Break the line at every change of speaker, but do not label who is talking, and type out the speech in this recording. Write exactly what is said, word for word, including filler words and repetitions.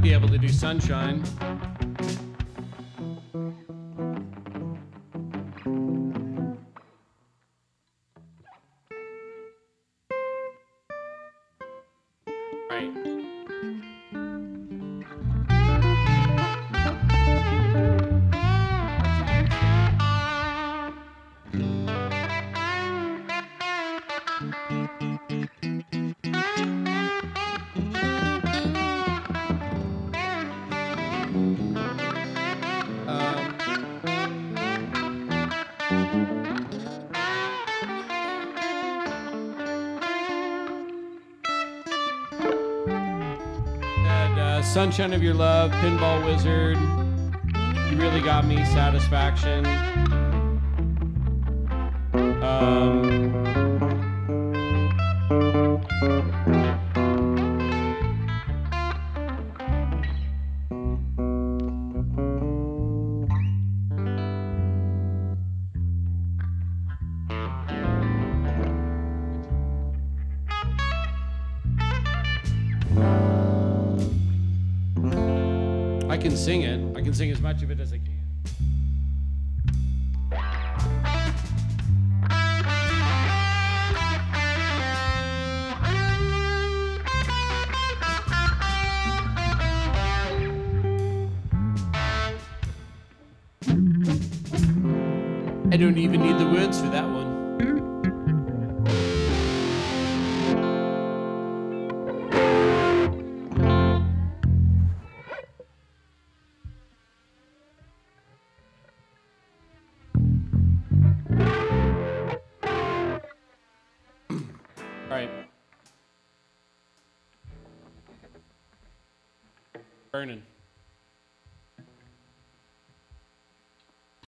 be able to do Sunshine. Right. Uh, Sunshine of Your Love, Pinball Wizard, You Really Got Me, Satisfaction. Um, I can sing it. I can sing as much of it as I can. I don't even need the words for that one. All right. Burning.